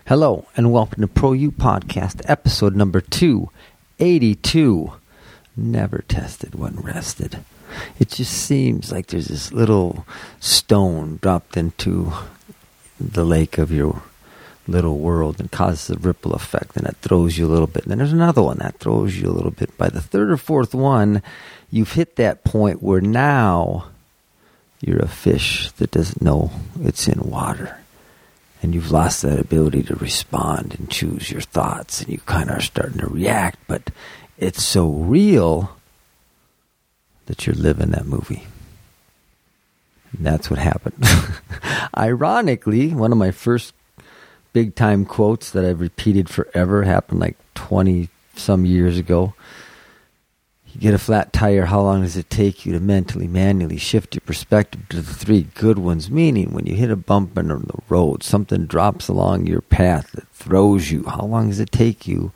Hello, and welcome to Pro U Podcast, episode number 282. Never tested when rested. It just seems like there's this little stone dropped into the lake of your little world and causes a ripple effect, and it throws you a little bit. And then there's another one that throws you a little bit. By the third or fourth one, you've hit that point where now you're a fish that doesn't know it's in water. And you've lost that ability to respond and choose your thoughts, and you kind of are starting to react, but it's so real that you're living that movie. And that's what happened. Ironically, one of my first big-time quotes that I've repeated forever happened like 20-some years ago. You get a flat tire, how long does it take you to mentally, manually shift your perspective to the three good ones? Meaning, when you hit a bump in the road, something drops along your path that throws you. How long does it take you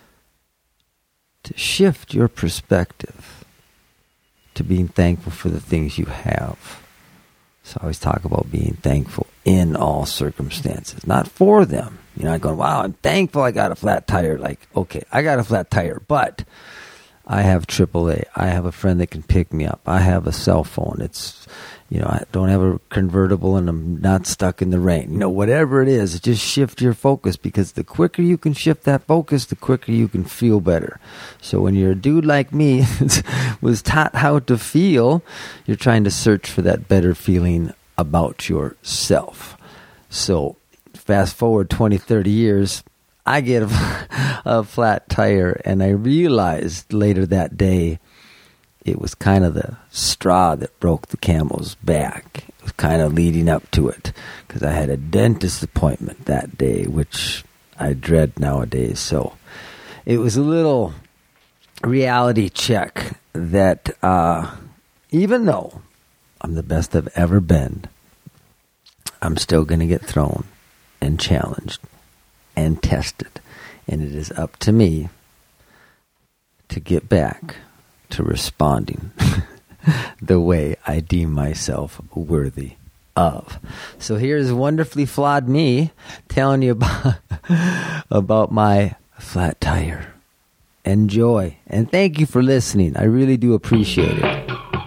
to shift your perspective to being thankful for the things you have? So I always talk about being thankful in all circumstances, not for them. You're not going, wow, I'm thankful I got a flat tire. Like, okay, I got a flat tire, but I have AAA. I have a friend that can pick me up. I have a cell phone. I don't have a convertible and I'm not stuck in the rain. Whatever it is, just shift your focus, because the quicker you can shift that focus, the quicker you can feel better. So when you're a dude like me was taught how to feel, you're trying to search for that better feeling about yourself. So fast forward 20, 30 years, I get a flat tire, and I realized later that day it was kind of the straw that broke the camel's back. It was kind of leading up to it, because I had a dentist appointment that day, which I dread nowadays. So it was a little reality check that even though I'm the best I've ever been, I'm still going to get thrown and challenged and tested, and it is up to me to get back to responding the way I deem myself worthy of. So here's wonderfully flawed me telling you about my flat tire. Enjoy, and thank you for listening. I really do appreciate it.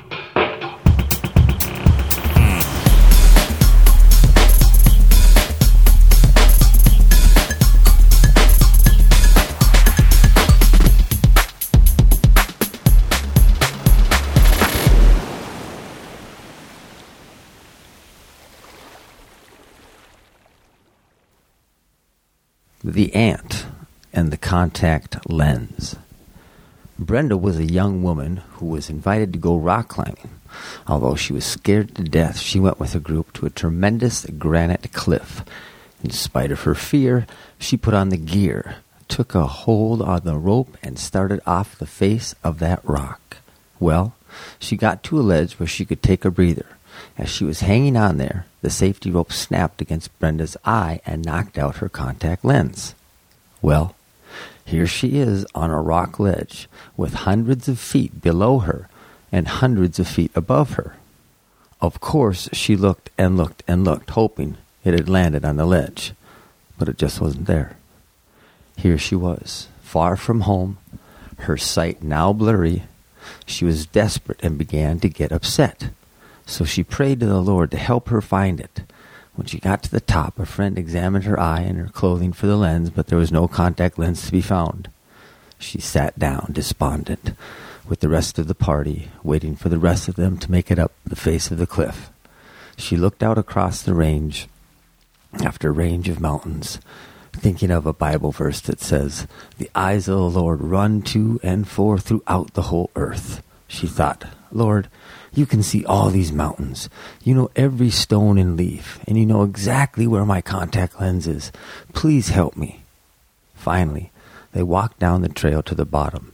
The Ant and the Contact Lens. Brenda was a young woman who was invited to go rock climbing. Although she was scared to death, she went with a group to a tremendous granite cliff. In spite of her fear, she put on the gear, took a hold on the rope, and started off the face of that rock. Well, she got to a ledge where she could take a breather. As she was hanging on there, the safety rope snapped against Brenda's eye and knocked out her contact lens. Well, here she is on a rock ledge with hundreds of feet below her and hundreds of feet above her. Of course, she looked and looked and looked, hoping it had landed on the ledge, but it just wasn't there. Here she was, far from home, her sight now blurry. She was desperate and began to get upset. So she prayed to the Lord to help her find it. When she got to the top, a friend examined her eye and her clothing for the lens, but there was no contact lens to be found. She sat down, despondent, with the rest of the party, waiting for the rest of them to make it up the face of the cliff. She looked out across the range after range of mountains, thinking of a Bible verse that says, "The eyes of the Lord run to and fro throughout the whole earth." She thought, "Lord, you can see all these mountains. You know every stone and leaf, and you know exactly where my contact lens is. Please help me." Finally, they walked down the trail to the bottom.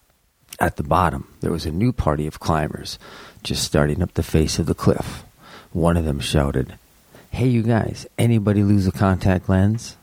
At the bottom, there was a new party of climbers just starting up the face of the cliff. One of them shouted, "Hey, you guys, anybody lose a contact lens?"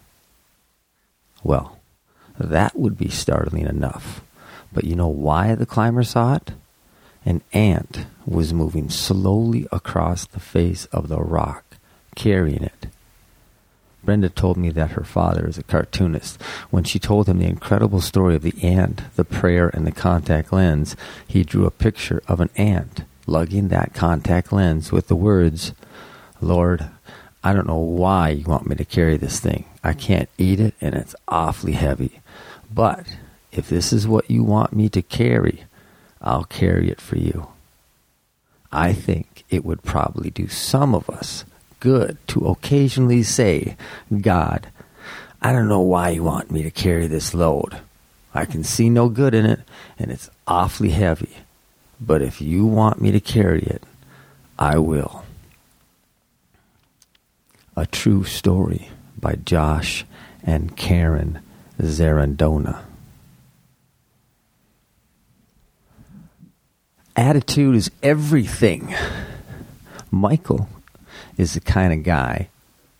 Well, that would be startling enough. But you know why the climber saw it? An ant was moving slowly across the face of the rock, carrying it. Brenda told me that her father is a cartoonist. When she told him the incredible story of the ant, the prayer, and the contact lens, he drew a picture of an ant lugging that contact lens with the words, "Lord, I don't know why you want me to carry this thing. I can't eat it, and it's awfully heavy. But if this is what you want me to carry, I'll carry it for you." I think it would probably do some of us good to occasionally say, "God, I don't know why you want me to carry this load. I can see no good in it, and it's awfully heavy. But if you want me to carry it, I will." A true story by Josh and Karen Zarandona. Attitude is everything. Michael is the kind of guy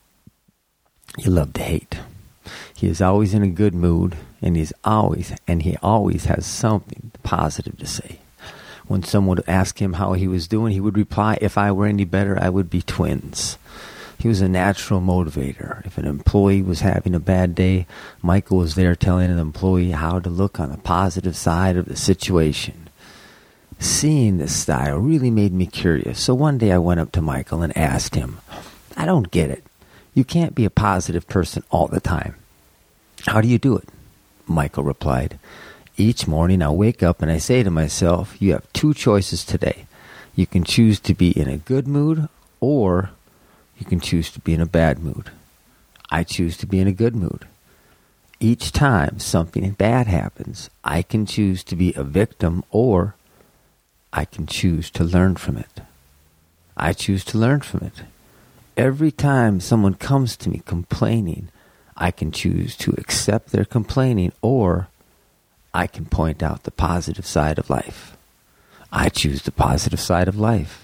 you love to hate. He is always in a good mood, and he always has something positive to say. When someone would ask him how he was doing, he would reply, "If I were any better, I would be twins." He was a natural motivator. If an employee was having a bad day, Michael was there telling an employee how to look on the positive side of the situation. Seeing this style really made me curious, so one day I went up to Michael and asked him, "I don't get it. You can't be a positive person all the time. How do you do it?" Michael replied, "Each morning I wake up and I say to myself, you have two choices today. You can choose to be in a good mood, or you can choose to be in a bad mood. I choose to be in a good mood. Each time something bad happens, I can choose to be a victim, or I can choose to learn from it. I choose to learn from it. Every time someone comes to me complaining, I can choose to accept their complaining, or I can point out the positive side of life. I choose the positive side of life."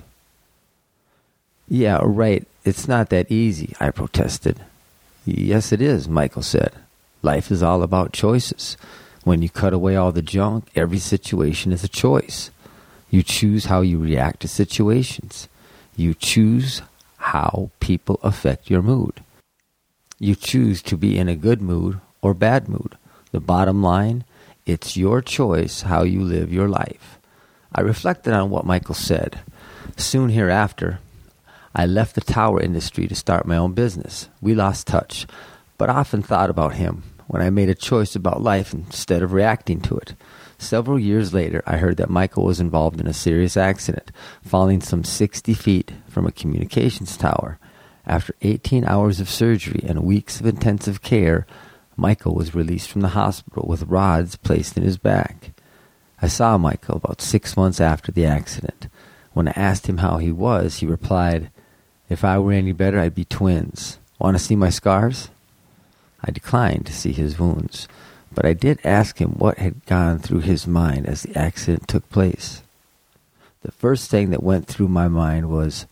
"Yeah, right. It's not that easy," I protested. "Yes, it is," Michael said. "Life is all about choices. When you cut away all the junk, every situation is a choice. You choose how you react to situations. You choose how people affect your mood. You choose to be in a good mood or bad mood. The bottom line, it's your choice how you live your life." I reflected on what Michael said. Soon hereafter, I left the tower industry to start my own business. We lost touch, but I often thought about him when I made a choice about life instead of reacting to it. Several years later, I heard that Michael was involved in a serious accident, falling some 60 feet from a communications tower. After 18 hours of surgery and weeks of intensive care, Michael was released from the hospital with rods placed in his back. I saw Michael about 6 months after the accident. When I asked him how he was, he replied, "If I were any better, I'd be twins. Want to see my scars?" I declined to see his wounds, but I did ask him what had gone through his mind as the accident took place. The first thing that went through my mind was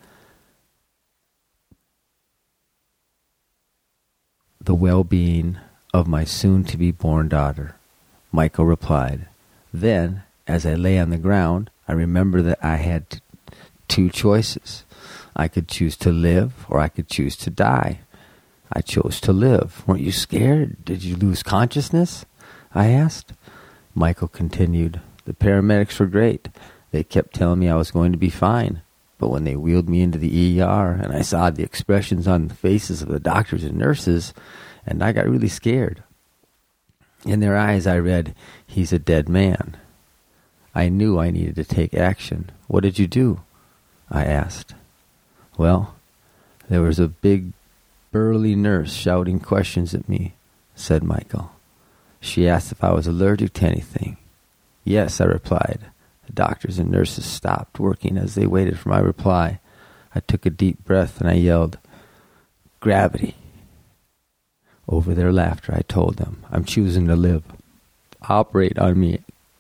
the well-being of my soon-to-be-born daughter. Michael replied. Then, as I lay on the ground, I remembered that I had two choices. I could choose to live, or I could choose to die. I chose to live. "Weren't you scared? Did you lose consciousness?" I asked. Michael continued, "The paramedics were great. They kept telling me I was going to be fine. But when they wheeled me into the ER and I saw the expressions on the faces of the doctors and nurses, and I got really scared. In their eyes I read, 'He's a dead man.' I knew I needed to take action. What did you do?" I asked. "Well, there was a big, burly nurse shouting questions at me," said Michael. "She asked if I was allergic to anything. Yes, I replied. The doctors and nurses stopped working as they waited for my reply. I took a deep breath and I yelled, 'Gravity.' Over their laughter, I told them, 'I'm choosing to live. Operate on me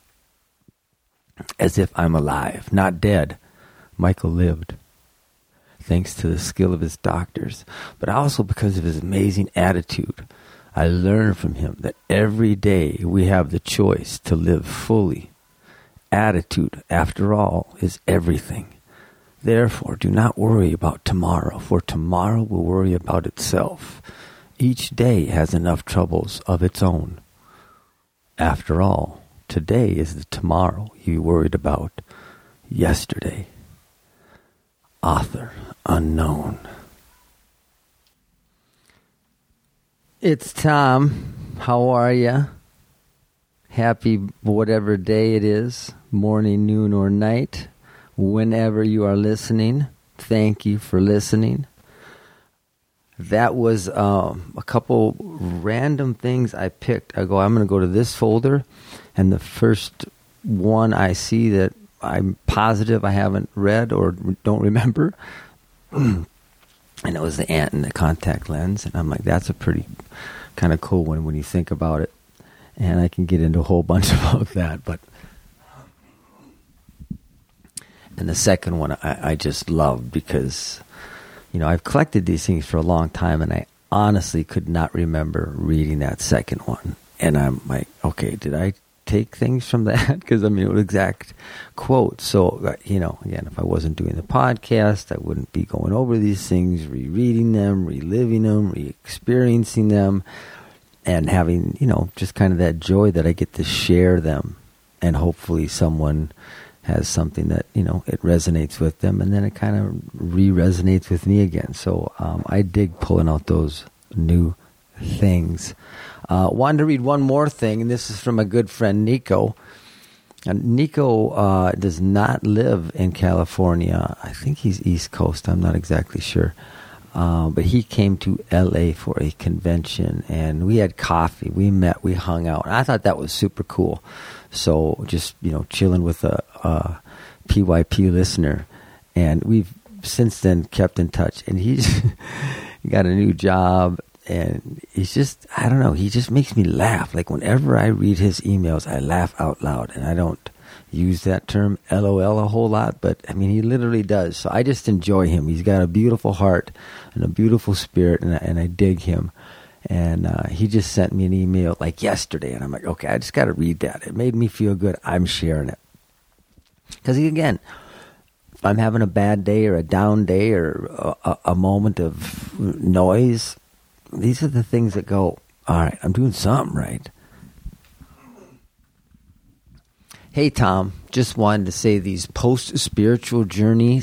as if I'm alive, not dead.' Michael lived, thanks to the skill of his doctors, but also because of his amazing attitude. I learned from him that every day we have the choice to live fully. Attitude, after all, is everything. Therefore, do not worry about tomorrow, for tomorrow will worry about itself. Each day has enough troubles of its own. After all, today is the tomorrow you worried about yesterday. Author unknown. It's Tom. How are ya? Happy whatever day it is, morning, noon, or night. Whenever you are listening, thank you for listening. That was a couple random things I picked. I'm going to go to this folder, and the first one I see that I'm positive I haven't read or don't remember, and it was The Ant and the Contact Lens. And I'm like, that's a pretty kind of cool one when you think about it. And I can get into a whole bunch about that. And the second one I just love because, I've collected these things for a long time, and I honestly could not remember reading that second one. And I'm like, okay, did I take things from that? Because, it was exact quote. So, again, if I wasn't doing the podcast, I wouldn't be going over these things, rereading them, reliving them, re-experiencing them, and having, just kind of that joy that I get to share them. And hopefully someone has something that, it resonates with them, and then it kind of re-resonates with me again. So I dig pulling out those new things. Wanted to read one more thing, and this is from a good friend, Nico. Nico does not live in California. I think he's East Coast. I'm not exactly sure. But he came to LA for a convention, and we had coffee. We met, we hung out. And I thought that was super cool. So just, chilling with a PYP listener. And we've since then kept in touch. And he's got a new job. And he's just, I don't know, he just makes me laugh. Like whenever I read his emails, I laugh out loud. And I don't use that term LOL a whole lot, but he literally does. So I just enjoy him. He's got a beautiful heart and a beautiful spirit, and I dig him. And he just sent me an email like yesterday, and I'm like, okay, I just got to read that. It made me feel good. I'm sharing it. Because again, if I'm having a bad day or a down day or a moment of noise, these are the things that go, all right, I'm doing something right. Hey, Tom, just wanted to say these post-spiritual journey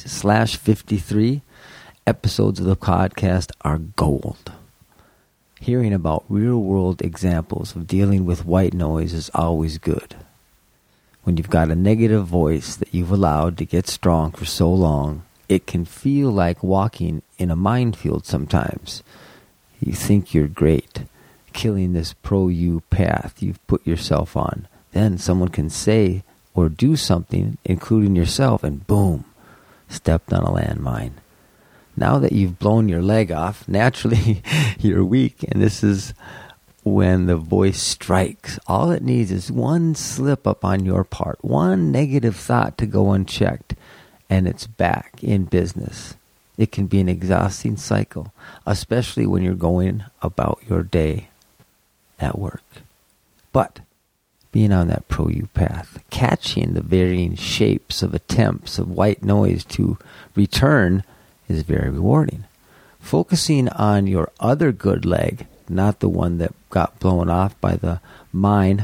/53 episodes of the podcast are gold. Hearing about real-world examples of dealing with white noise is always good. When you've got a negative voice that you've allowed to get strong for so long, it can feel like walking in a minefield sometimes. You think you're great, killing this pro-you path you've put yourself on. Then someone can say or do something, including yourself, and boom, stepped on a landmine. Now that you've blown your leg off, naturally you're weak, and this is when the voice strikes. All it needs is one slip up on your part, one negative thought to go unchecked, and it's back in business. It can be an exhausting cycle, especially when you're going about your day at work. But being on that pro-you path, catching the varying shapes of attempts of white noise to return is very rewarding. Focusing on your other good leg, not the one that got blown off by the mine,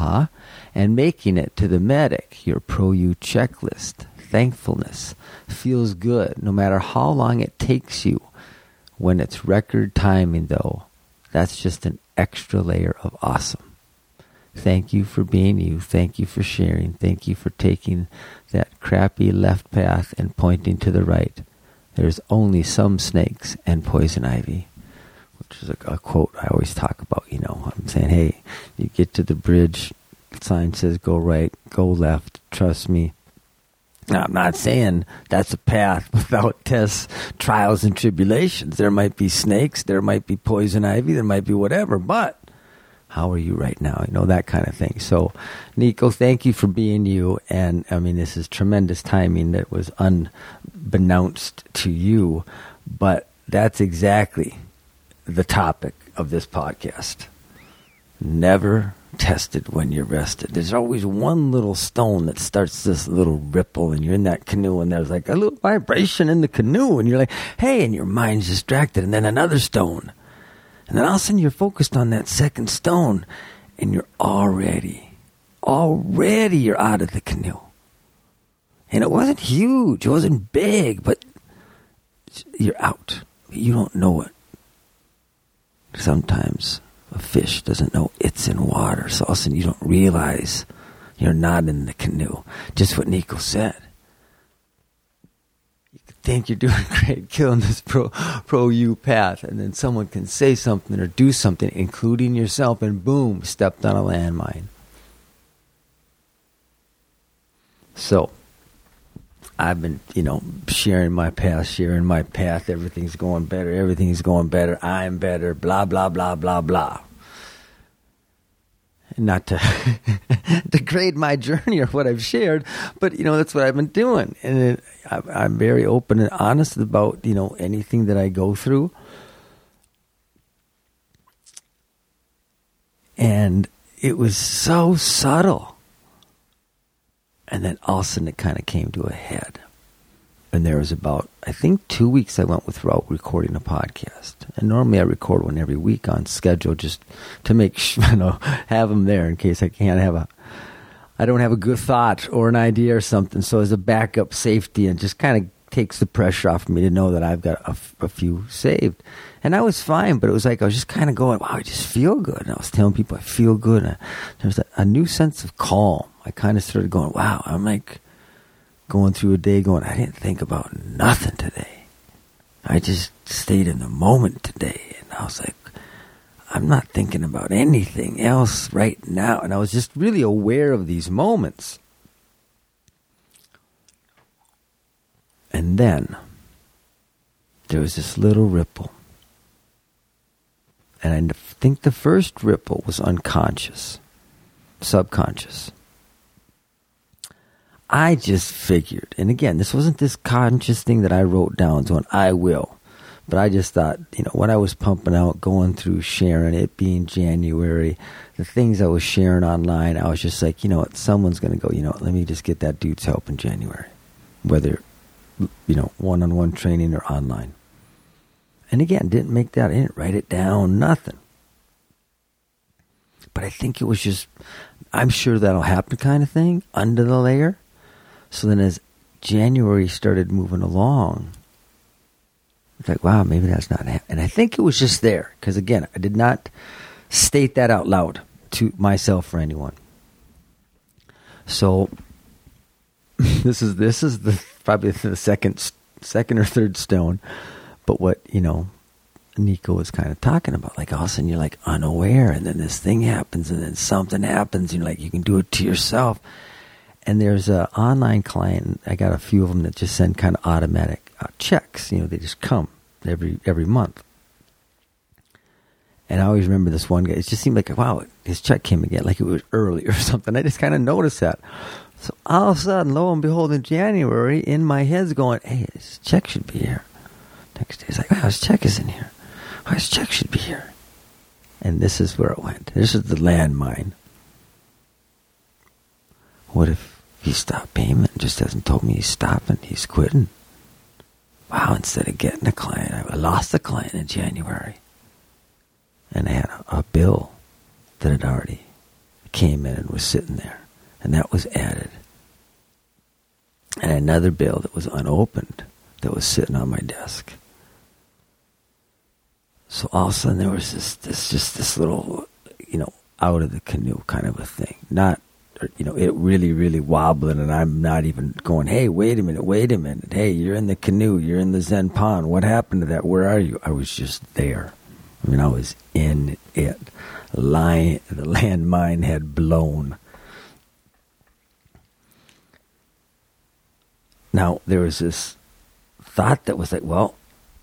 and making it to the medic, your pro-you checklist. Thankfulness feels good no matter how long it takes you. When it's record timing, though, that's just an extra layer of awesome. Thank you for being you. Thank you for sharing. Thank you for taking that crappy left path and pointing to the right. There's only some snakes and poison ivy, which is a quote I always talk about. I'm saying, hey, you get to the bridge, sign says go right, go left, trust me. Now, I'm not saying that's a path without tests, trials, and tribulations. There might be snakes, there might be poison ivy, there might be whatever, but how are you right now? That kind of thing. So, Nico, thank you for being you. And, this is tremendous timing that was unbeknownst to you, but that's exactly the topic of this podcast. Never tested when you're rested. There's always one little stone that starts this little ripple, and you're in that canoe, and there's like a little vibration in the canoe, and you're like, hey, and your mind's distracted, and then another stone. And then all of a sudden you're focused on that second stone, and you're already you're out of the canoe. And it wasn't huge, it wasn't big, but you're out. You don't know it. Sometimes a fish doesn't know it's in water, so all of a sudden you don't realize you're not in the canoe. Just what Nico said. You think you're doing great, killing this pro-you path, and then someone can say something or do something, including yourself, and boom, stepped on a landmine. So, I've been, sharing my path. Everything's going better. I'm better, blah, blah, blah, blah, blah. Not to degrade my journey or what I've shared, but, that's what I've been doing. And I'm very open and honest about, anything that I go through. And it was so subtle. And then all of a sudden it kind of came to a head. And there was about, I think, 2 weeks I went without recording a podcast. And normally I record one every week on schedule just to make sure, have them there in case I don't have a good thought or an idea or something. So as a backup safety, and just kind of takes the pressure off me to know that I've got a few saved. And I was fine, but it was like I was just kind of going, wow, I just feel good. And I was telling people I feel good. And there was a new sense of calm. I kind of started going, wow, I'm like going through a day going, I didn't think about nothing today. I just stayed in the moment today. And I was like, I'm not thinking about anything else right now. And I was just really aware of these moments. And then there was this little ripple. And I think the first ripple was unconscious, subconscious. I just figured, and again, this wasn't this conscious thing that I wrote down, so I will. But I just thought, what I was pumping out, going through, sharing, it being January, the things I was sharing online, I was just like, someone's going to go, let me just get that dude's help in January. Whether, one-on-one training or online. And again, didn't make that, I didn't write it down, nothing. But I think it was just, I'm sure that'll happen kind of thing, under the layer. So then as January started moving along, it's like, wow, maybe that's not happening. And I think it was just there. Because again, I did not state that out loud to myself or anyone. So this is probably the second or third stone. But what, Nico was kind of talking about, like all of a sudden you're like unaware, and then this thing happens, and then something happens, like you can do it to yourself. And there's an online client, I got a few of them that just send kind of automatic checks. They just come every month. And I always remember this one guy. It just seemed like, wow, his check came again, like it was early or something. I just kind of noticed that. So all of a sudden, lo and behold, in January, in my head's going, hey, his check should be here. Next day, it's like, wow, his check is in here. Oh, his check should be here. And this is where it went. This is the landmine. What if he stopped payment and just hasn't told me he's stopping, he's quitting? Wow, instead of getting a client, I lost a client in January. And I had a bill that had already came in and was sitting there. And that was added. And another bill that was unopened that was sitting on my desk. So all of a sudden there was this little, out of the canoe kind of a thing. Not, it really, really wobbling, and I'm not even going, hey, wait a minute. Hey, you're in the canoe. You're in the Zen pond. What happened to that? Where are you? I was just there. I was in it. The landmine had blown. Now, there was this thought that was like, well,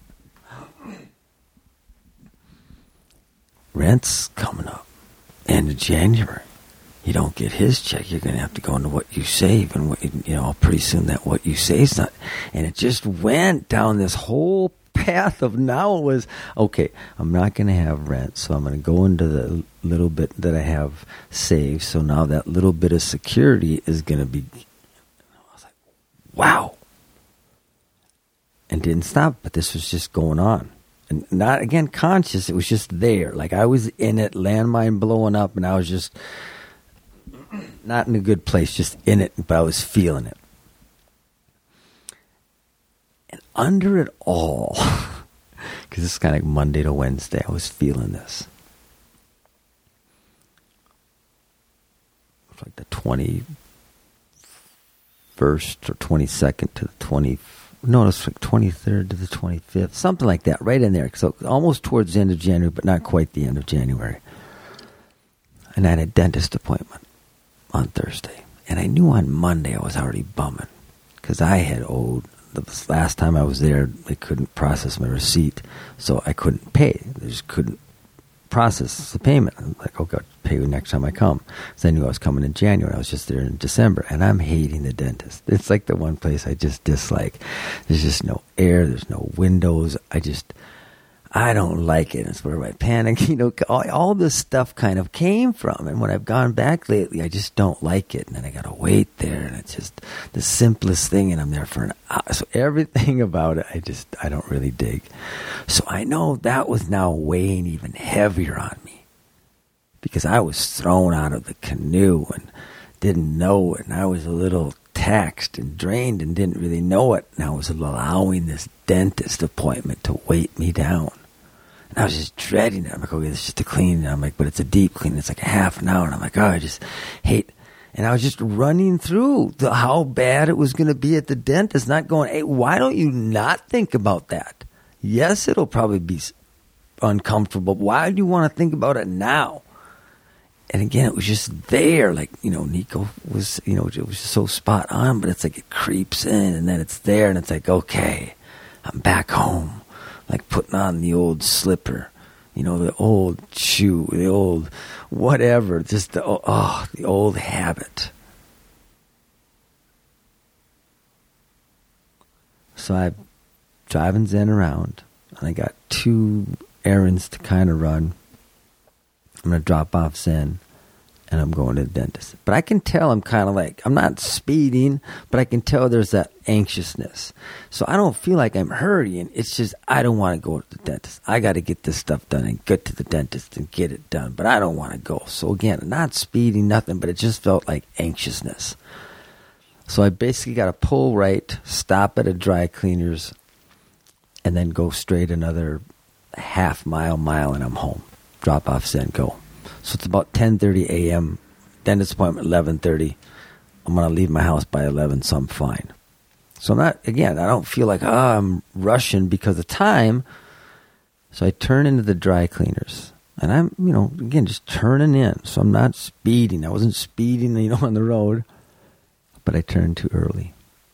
rent's coming up, end of January. You don't get his check, you're going to have to go into what you save, and what, pretty soon that what you save's not. And it just went down this whole path of, now it was, okay, I'm not going to have rent, so I'm going to go into the little bit that I have saved. So now that little bit of security is going to be, I was like, wow. And didn't stop, but this was just going on. And not, again, conscious. It was just there. Like I was in it, landmine blowing up, and I was just not in a good place, just in it, but I was feeling it. And under it all, because it's kind of like Monday to Wednesday, I was feeling this. It's like the 21st or 22nd to the 20th. No, it's like 23rd to the 25th, something like that, right in there. So almost towards the end of January, but not quite the end of January. And I had a dentist appointment on Thursday. And I knew on Monday I was already bumming because I had owed. The last time I was there, they couldn't process my receipt, so I couldn't pay. They just couldn't process the payment. I'm like, okay, I'll pay you next time I come. So I knew I was coming in January. I was just there in December, and I'm hating the dentist. It's like the one place I just dislike. There's just no air. There's no windows. I don't like it. It's where I panic. All this stuff kind of came from. And when I've gone back lately, I just don't like it. And then I got to wait there. And it's just the simplest thing. And I'm there for an hour. So everything about it, I don't really dig. So I know that was now weighing even heavier on me. Because I was thrown out of the canoe and didn't know it. And I was a little taxed and drained and didn't really know it. And I was allowing this dentist appointment to weight me down. And I was just dreading it. I'm like, okay, this is just a clean. And I'm like, but it's a deep clean. It's like a half an hour. And I'm like, oh, I just hate. And I was just running through how bad it was going to be at the dentist, not going, hey, why don't you not think about that? Yes, it'll probably be uncomfortable. Why do you want to think about it now? And again, it was just there. Like, Nico was, it was just so spot on, but it's like it creeps in and then it's there and it's like, okay, I'm back home. Like putting on the old slipper, the old shoe, the old whatever, just the old habit. So I'm driving Zen around and I got 2 errands to kind of run. I'm going to drop off Zen, and I'm going to the dentist. But I can tell I'm kind of like, I'm not speeding, but I can tell there's that anxiousness. So I don't feel like I'm hurrying. It's just I don't want to go to the dentist. I got to get this stuff done and get to the dentist and get it done. But I don't want to go. So again, not speeding, nothing, but it just felt like anxiousness. So I basically got to pull right, stop at a dry cleaner's, and then go straight another half mile, and I'm home. Drop off, Zen, go. So it's about 10:30 a.m. Dentist appointment 11:30. I'm going to leave my house by 11, so I'm fine. So I don't feel like, I'm rushing because of time. So I turn into the dry cleaners. And I'm, again, just turning in. So I'm not speeding. I wasn't speeding, on the road. But I turned too early.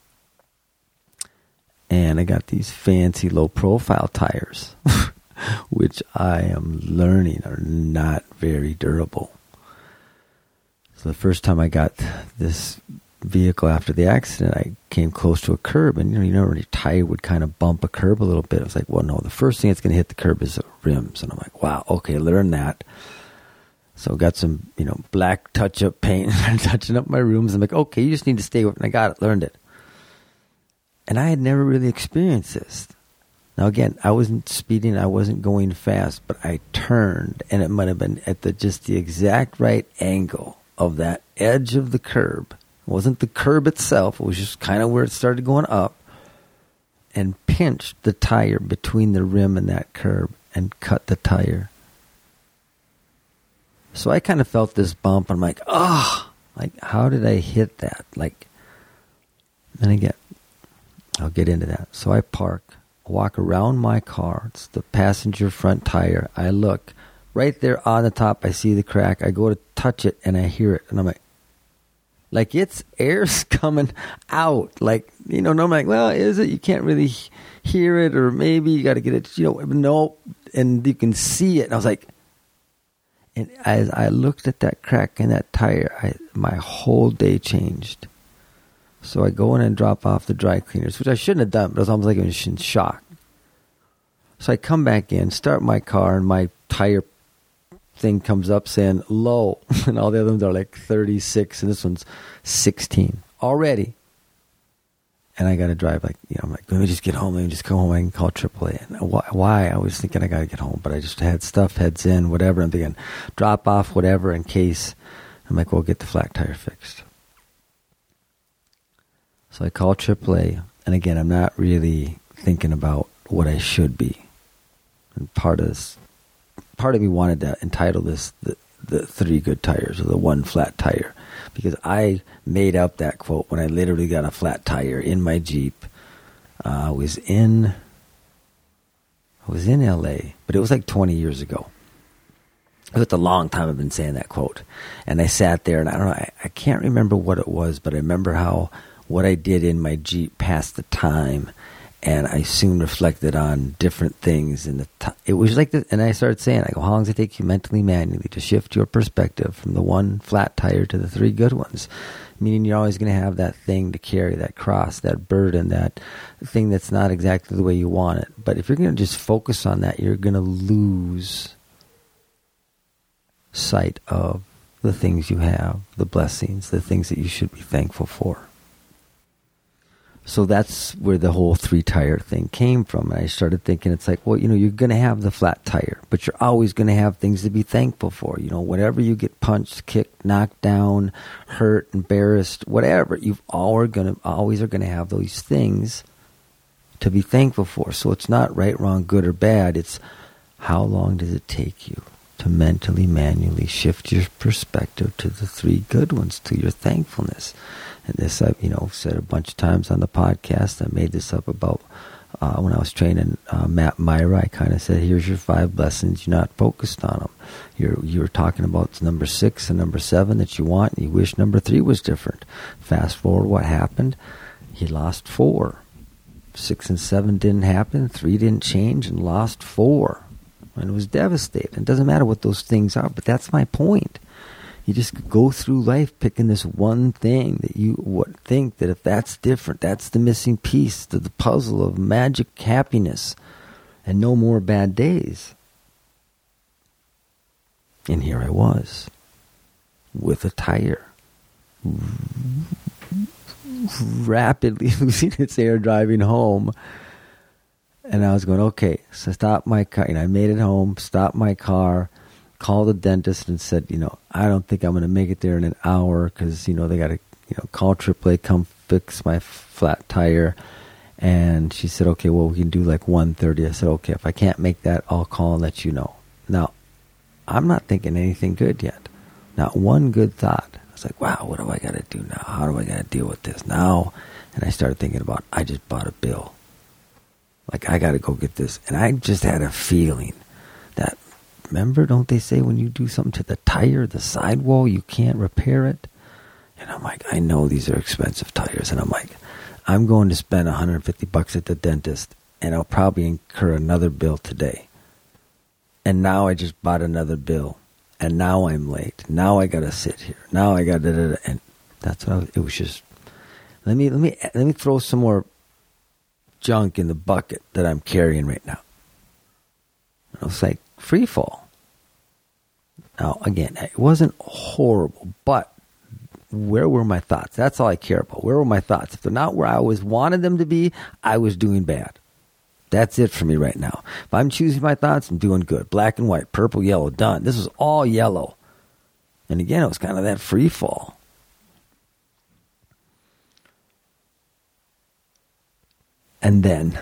And I got these fancy low-profile tires, which I am learning are not very durable. So the first time I got this vehicle after the accident, I came close to a curb, and your tire would kind of bump a curb a little bit. I was like, well, no, the first thing that's going to hit the curb is the rims. And I'm like, wow, okay, learn that. So got some, black touch-up paint and touching up my rooms. I'm like, okay, you just need to stay with me. I got it, learned it. And I had never really experienced this. Now, again, I wasn't speeding. I wasn't going fast, but I turned, and it might have been at the exact right angle of that edge of the curb. It wasn't the curb itself. It was just kind of where it started going up, and pinched the tire between the rim and that curb and cut the tire. So I kind of felt this bump. I'm like, how did I hit that? Then again, I'll get into that. So I park, walk around my car. It's the passenger front tire. I look right there on the top. I see the crack. I go to touch it and I hear it. And I'm like it's air's coming out. And I'm like, well, is it? You can't really hear it, or maybe you got to get it, no. And you can see it. And I was like, and as I looked at that crack in that tire, my whole day changed. So I go in and drop off the dry cleaners, which I shouldn't have done, but it was almost like I was in shock. So I come back in, start my car, and my tire thing comes up saying low. And all the other ones are like 36, and this one's 16 already. and I got to drive I'm like, let me just get home. Let me just come home. I can call AAA. And why? I was thinking I got to get home, but I just had stuff, heads in, whatever. I'm thinking, drop off, whatever, in case. I'm like, well, get the flat tire fixed. So I call AAA, and again, I'm not really thinking about what I should be. And part of me wanted to entitle this the 3 good tires, or the 1 flat tire, because I made up that quote when I literally got a flat tire in my Jeep. I was in LA, but it was like 20 years ago. It was a long time I've been saying that quote. And I sat there, and I don't know, I can't remember what it was, but I remember how what I did in my Jeep passed the time. And I soon reflected on different things. It was like this, and I started saying, how long does it take you mentally, manually to shift your perspective from the 1 flat tire to the 3 good ones? Meaning you're always going to have that thing to carry, that cross, that burden, that thing that's not exactly the way you want it. But if you're going to just focus on that, you're going to lose sight of the things you have, the blessings, the things that you should be thankful for. So that's where the whole 3-tire thing came from. And I started thinking, it's like, well, you're going to have the flat tire, but you're always going to have things to be thankful for. Whatever you get punched, kicked, knocked down, hurt, embarrassed, whatever, you always are going to have those things to be thankful for. So it's not right, wrong, good, or bad. It's how long does it take you to mentally, manually shift your perspective to the 3 good ones, to your thankfulness. And this I've said a bunch of times on the podcast. I made this up about when I was training Matt Myra. I kind of said, here's your 5 lessons. You're not focused on them. You're talking about number 6 and number 7 that you want, and you wish number 3 was different. Fast forward, what happened? He lost 4. 6 and 7 didn't happen. 3 didn't change, and lost 4. And it was devastating. It doesn't matter what those things are, but that's my point. You just go through life picking this one thing that you think that if that's different, that's the missing piece to the puzzle of magic happiness and no more bad days. And here I was with a tire rapidly losing its air driving home. And I was going, okay, so stop my car. I made it home, stopped my car, called the dentist and said, I don't think I'm going to make it there in an hour because, they got to, call AAA, come fix my flat tire. And she said, okay, well, we can do like 1:30. I said, okay, if I can't make that, I'll call and let you know. Now, I'm not thinking anything good yet. Not one good thought. I was like, wow, what do I got to do now? How do I got to deal with this now? And I started thinking about, I just bought a bill. Like, I got to go get this. And I just had a feeling that, remember, don't they say when you do something to the tire, the sidewall, you can't repair it? And I'm like, I know these are expensive tires. And I'm like, I'm going to spend $150 at the dentist, and I'll probably incur another bill today. And now I just bought another bill. And now I'm late. Now I got to sit here. Now I got to... And that's what it was just... Let me throw some more junk in the bucket that I'm carrying right now. It was like free fall. Now, again, it wasn't horrible, but where were my thoughts? That's all I care about. Where were my thoughts? If they're not where I wanted them to be, I was doing bad. That's it for me right now. If I'm choosing my thoughts, I'm doing good. Black and white, purple, yellow, done. This was all yellow. And again, it was kind of that free fall. And then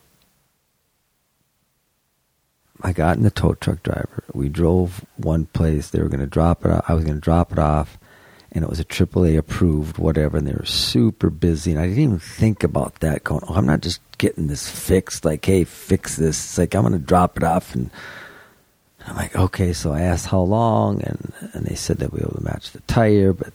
I got in the tow truck driver. We drove one place. They were going to drop it off. I was going to drop it off. And it was a AAA approved, whatever. And they were super busy. And I didn't even think about that going, I'm not just getting this fixed. Like, hey, fix this. It's like, I'm going to drop it off. And I'm like, okay. So I asked how long. And they said they'll be able to match the tire. But,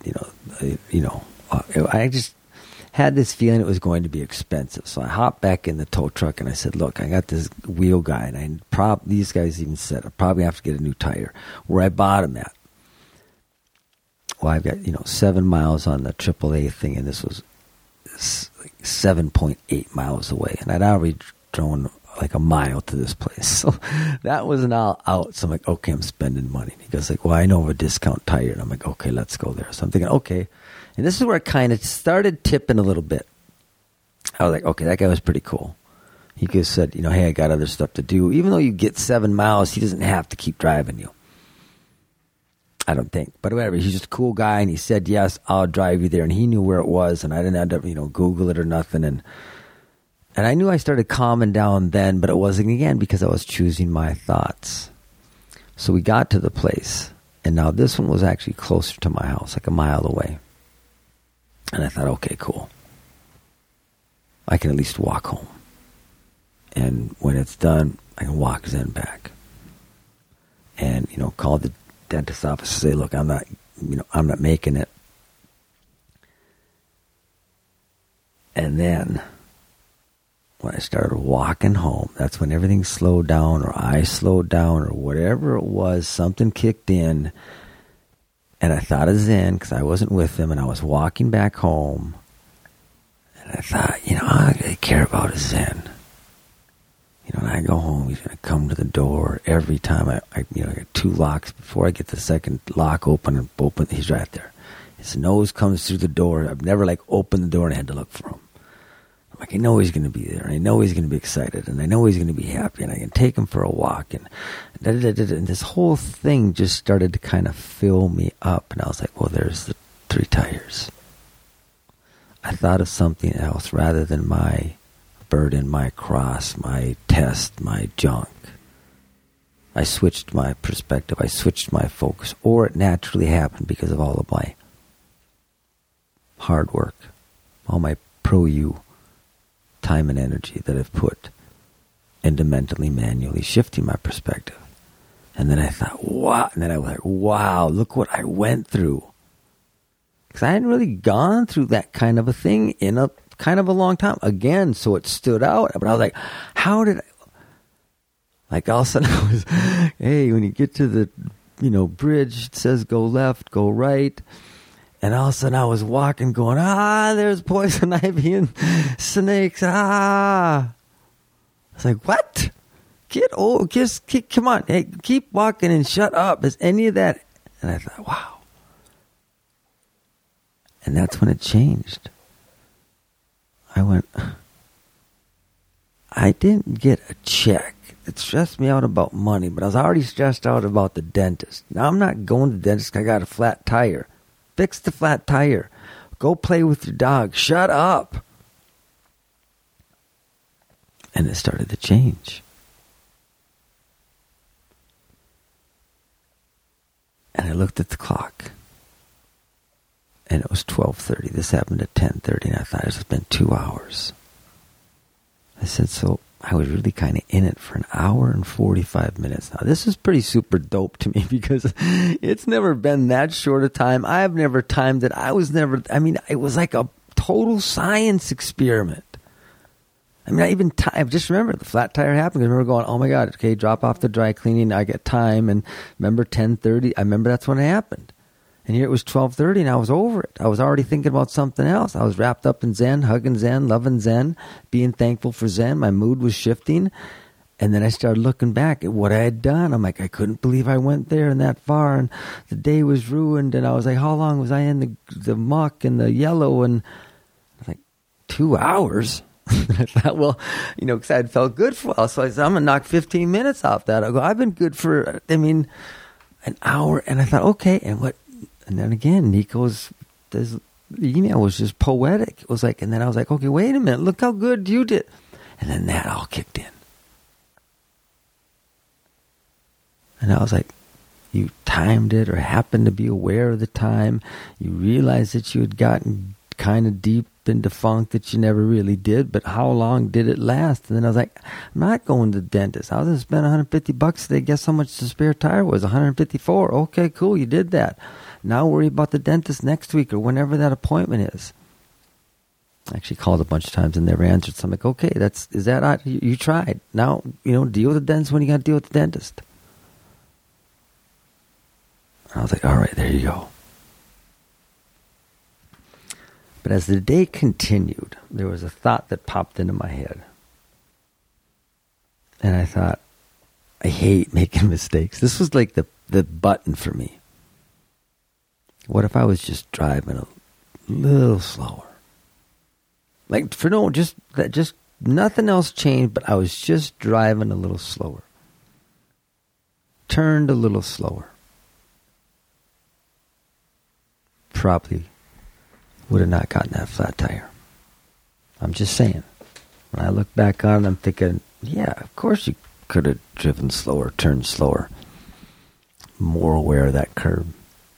I just had this feeling it was going to be expensive. So I hopped back in the tow truck and I said, look, I got this wheel guy, and these guys even said I probably have to get a new tire. Where I bought them at. Well, I've got, 7 miles on the AAA thing, and this was like 7.8 miles away. And I'd already driven like a mile to this place. So that wasn't all out. So I'm like, okay, I'm spending money. And he goes like, well, I know of a discount tire. And I'm like, okay, let's go there. So I'm thinking, okay. And this is where it kind of started tipping a little bit. I was like, okay, that guy was pretty cool. He could have said, hey, I got other stuff to do. Even though you get 7 miles, he doesn't have to keep driving you. I don't think. But whatever, he's just a cool guy, and he said, yes, I'll drive you there. And he knew where it was, and I didn't end up, Google it or nothing. And I knew I started calming down then, but it wasn't, again, because I was choosing my thoughts. So we got to the place, and now this one was actually closer to my house, like a mile away. And I thought, okay, cool. I can at least walk home. And when it's done, I can walk Zen back. And, call the dentist's office and say, look, I'm not making it. And then when I started walking home, that's when everything slowed down, or I slowed down, or whatever it was, something kicked in. And I thought of Zen, because I wasn't with him, and I was walking back home. And I thought, all I care about is Zen. When I go home, he's going to come to the door every time I get 2 locks. Before I get the second lock open, he's right there. His nose comes through the door. I've never opened the door and had to look for him. I'm like, I know he's going to be there, and I know he's going to be excited, and I know he's going to be happy, and I can take him for a walk. And this whole thing just started to kind of fill me up. And I was like, well, there's the 3 tires. I thought of something else rather than my burden, my cross, my test, my junk. I switched my perspective. I switched my focus. Or it naturally happened because of all of my hard work, all my pro-you time and energy that I've put into mentally, manually shifting my perspective. And then I thought, wow. And then I was like, wow, look what I went through. Because I hadn't really gone through that kind of a thing in a kind of a long time. Again, so it stood out. But I was like, how did I... all of a sudden I was, hey, when you get to the, bridge, it says go left, go right. And all of a sudden I was walking going, there's poison ivy and snakes. I was like, what? Come on. Hey, keep walking and shut up. Is any of that? And I thought, wow. And that's when it changed. I went, I didn't get a check. It stressed me out about money, but I was already stressed out about the dentist. Now I'm not going to the dentist. I got a flat tire. Fix the flat tire. Go play with your dog. Shut up. And it started to change. And I looked at the clock. And it was 12:30. This happened at 10:30, and I thought it's been 2 hours. I said, so I was really kind of in it for an hour and 45 minutes. Now, this is pretty super dope to me because it's never been that short a time. I've never timed it. It was like a total science experiment. I just remember the flat tire happened. I remember going, oh my God, okay, drop off the dry cleaning. I get time. And remember 10:30. I remember that's when it happened. And here it was 12:30 and I was over it. I was already thinking about something else. I was wrapped up in Zen, hugging Zen, loving Zen, being thankful for Zen. My mood was shifting. And then I started looking back at what I had done. I'm like, I couldn't believe I went there and that far. And the day was ruined. And I was like, how long was I in the muck and the yellow? And I was like, 2 hours? I thought, well, because I had felt good for a while. So I said, I'm going to knock 15 minutes off that. I go, I've been good for, an hour. And I thought, okay. And then again, Nico's email was just poetic. It was like, and then I was like, okay, wait a minute. Look how good you did. And then that all kicked in. And I was like, you timed it or happened to be aware of the time. You realized that you had gotten kind of deep into funk that you never really did, but how long did it last? And then I was like, I'm not going to the dentist. I was going to spend $150 today. Guess how much the spare tire was? $154. Okay, cool. You did that. Now worry about the dentist next week or whenever that appointment is. I actually called a bunch of times and never answered. So I'm like, okay, is that you tried. Now, deal with the dentist when you got to deal with the dentist. I was like, all right, there you go. But as the day continued, there was a thought that popped into my head. And I thought, I hate making mistakes. This was like the button for me. What if I was just driving a little slower? Like for no, just nothing else changed, but I was just driving a little slower. Turned a little slower. Probably would have not gotten that flat tire. I'm just saying. When I look back on it, I'm thinking, yeah, of course you could have driven slower, turned slower. More aware of that curb.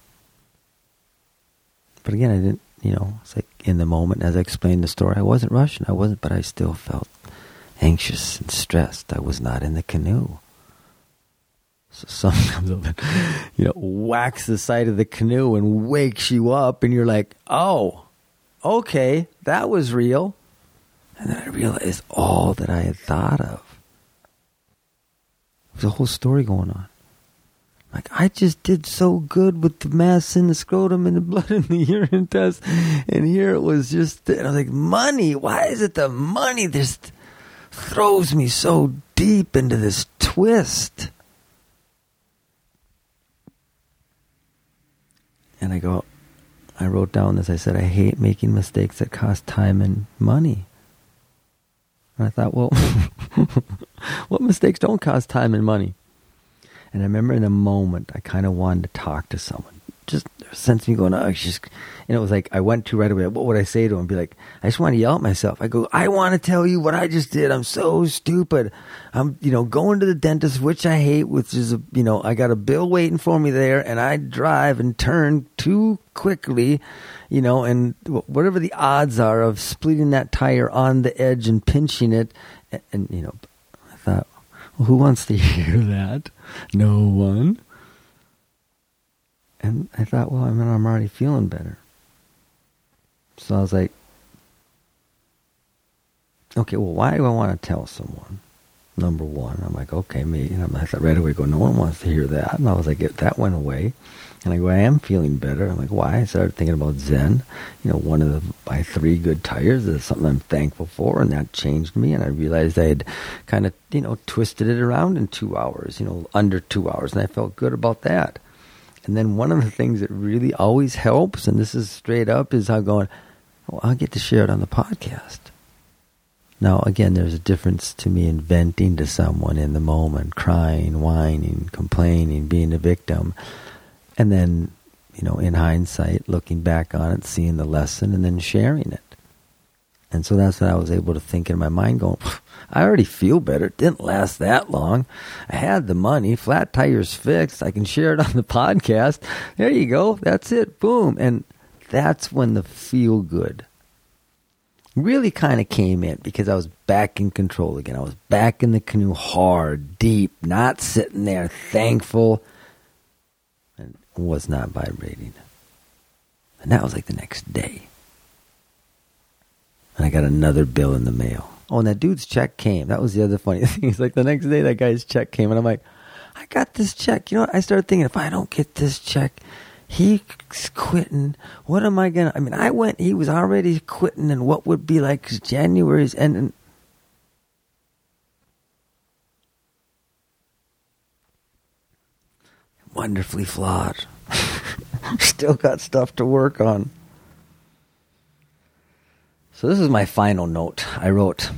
But again, I didn't, it's like in the moment, as I explained the story, I wasn't rushing. But I still felt anxious and stressed. I was not in the canoe. So something comes up and, whacks the side of the canoe and wakes you up, and you're like, oh, okay, that was real. And then I realized all that I had thought of. There's a whole story going on. Like, I just did so good with the mass in the scrotum and the blood in the urine test. And here it was just, and I was like, money? Why is it the money? This throws me so deep into this twist. And I wrote down this. I said, I hate making mistakes that cost time and money. And I thought, well, what mistakes don't cost time and money? And I remember in a moment, I kind of wanted to talk to someone. Just a sense of me going, and it was like, I went to right away, what would I say to him? Be like, I just want to yell at myself. I go, I want to tell you what I just did. I'm so stupid. I'm, going to the dentist, which I hate, which is, I got a bill waiting for me there, and I drive and turn too quickly, and whatever the odds are of splitting that tire on the edge and pinching it. And I thought, well, who wants to hear that? No one. And I thought, well, I'm already feeling better. So I was like, okay, well, why do I want to tell someone? Number one, I'm like, okay, maybe. And I thought right away, no one wants to hear that. And I was like, that went away. And I go, I am feeling better. I'm like, why? I started thinking about Zen. One of my 3 good tires is something I'm thankful for, and that changed me. And I realized I had kind of, twisted it around in 2 hours, under 2 hours. And I felt good about that. And then one of the things that really always helps, and this is straight up, is I'm going, I'll get to share it on the podcast. Now, again, there's a difference to me in venting to someone in the moment, crying, whining, complaining, being a victim. And then, in hindsight, looking back on it, seeing the lesson, and then sharing it. And so that's what I was able to think in my mind, going, I already feel better. It didn't last that long. I had the money. Flat tire's fixed. I can share it on the podcast. There you go. That's it. Boom. And that's when the feel good really kind of came in, because I was back in control again. I was back in the canoe hard, deep, not sitting there, thankful, and was not vibrating. And that was like the next day. And I got another bill in the mail. Oh, and that dude's check came. That was the other funny thing. It's like the next day that guy's check came, and I'm like, I got this check. You know what? I started thinking, if I don't get this check, he's quitting. What am I going to... he was already quitting, and what would be like January's ending. Wonderfully flawed. Still got stuff to work on. So this is my final note. I wrote,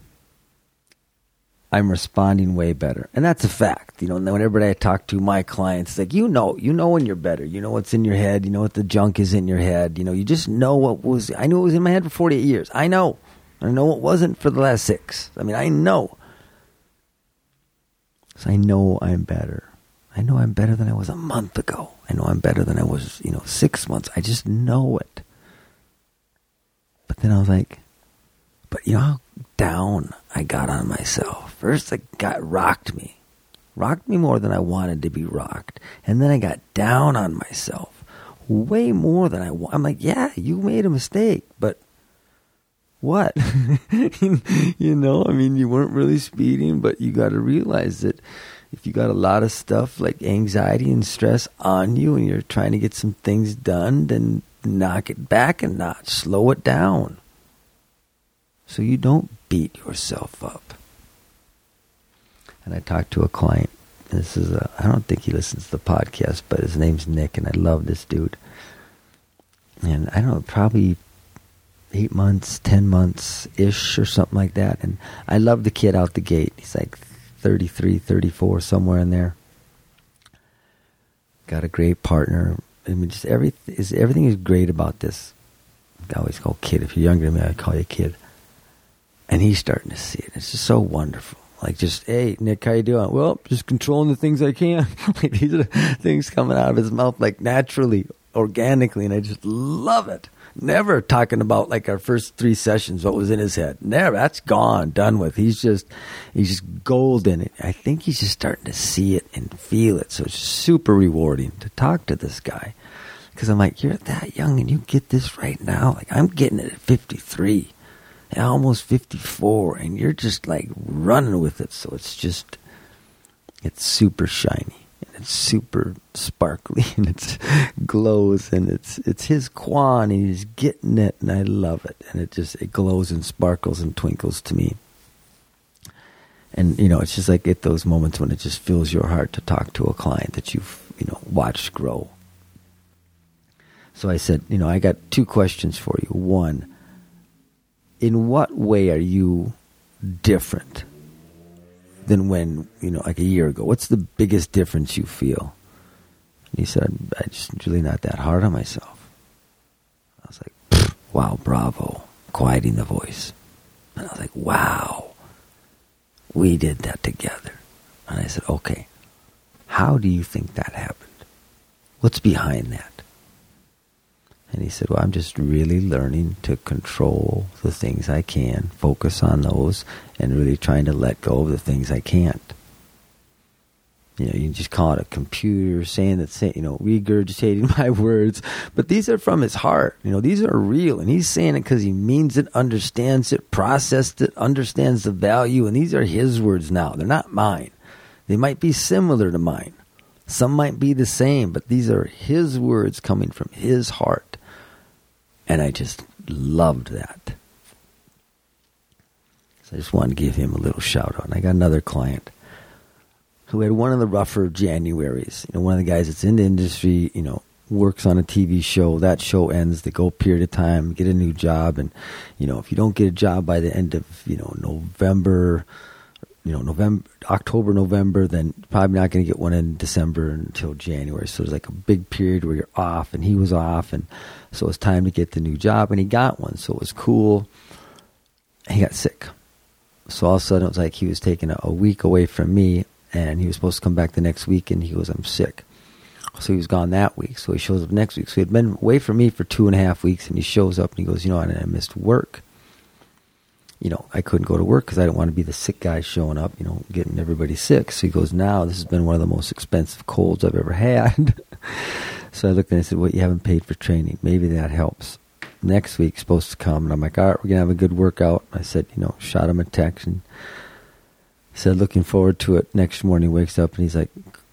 I'm responding way better. And that's a fact. Whenever I talk to my clients, like, you know when you're better. You know what's in your head. You know what the junk is in your head. You just know what was... I knew it was in my head for 48 years. I know. I know it wasn't for the last 6. I know. So I know I'm better. I know I'm better than I was a month ago. I know I'm better than I was, 6 months. I just know it. But then I was like, but how down I got on myself. First, rocked me more than I wanted to be rocked. And then I got down on myself way more than I'm like, yeah, you made a mistake, but what? You weren't really speeding, but you got to realize that if you got a lot of stuff like anxiety and stress on you and you're trying to get some things done, then knock it back a notch, slow it down, so you don't beat yourself up. And I talked to a client. I don't think he listens to the podcast, but his name's Nick, and I love this dude. And I don't know, probably 8 months, 10 months-ish or something like that. And I love the kid out the gate. He's like 33, 34, somewhere in there. Got a great partner. I mean, just everything is great about this. I always call kid. If you're younger than me, I call you kid. And he's starting to see it. It's just so wonderful. Like just, hey, Nick, how you doing? Well, just controlling the things I can. Like these are the things coming out of his mouth like naturally, organically, and I just love it. Never talking about like our first 3 sessions, what was in his head. Never. That's gone, done with. He's just golden. I think he's just starting to see it and feel it. So it's super rewarding to talk to this guy. Because I'm like, you're that young and you get this right now. Like I'm getting it at 53, almost 54, and you're just like running with it. So it's super shiny. It's super sparkly and it glows and it's his Quan and he's getting it and I love it and it glows and sparkles and twinkles to me. And it's just like at those moments when it just fills your heart to talk to a client that you've watched grow. So I said, I got 2 questions for you. 1, in what way are you different than when, like a year ago? What's the biggest difference you feel? And he said, I'm just really not that hard on myself. I was like, wow, bravo, quieting the voice. And I was like, wow, we did that together. And I said, okay, how do you think that happened? What's behind that? And he said, well, I'm just really learning to control the things I can, focus on those, and really trying to let go of the things I can't. You can just call it a computer saying that, regurgitating my words. But these are from his heart. These are real. And he's saying it because he means it, understands it, processed it, understands the value. And these are his words now. They're not mine. They might be similar to mine. Some might be the same, but these are his words coming from his heart. And I just loved that. So I just wanted to give him a little shout out. And I got another client who had one of the rougher Januaries. One of the guys that's in the industry, works on a TV show. That show ends, they go a period of time, get a new job. And, if you don't get a job by the end of, October, November, then probably not going to get one in December until January. So there's like a big period where you're off, and he was off, and so it was time to get the new job, and he got one. So it was cool. He got sick. So all of a sudden it was like he was taking a week away from me, and he was supposed to come back the next week, and he goes, I'm sick. So he was gone that week. So he shows up next week. So he had been away from me for 2.5 weeks, and he shows up, and he goes, I missed work. I couldn't go to work because I didn't want to be the sick guy showing up, getting everybody sick. So he goes, now this has been one of the most expensive colds I've ever had. So I looked and I said, well, you haven't paid for training. Maybe that helps. Next week's supposed to come. And I'm like, all right, we're going to have a good workout. I said, shot him a text and said, looking forward to it. Next morning he wakes up and he's like,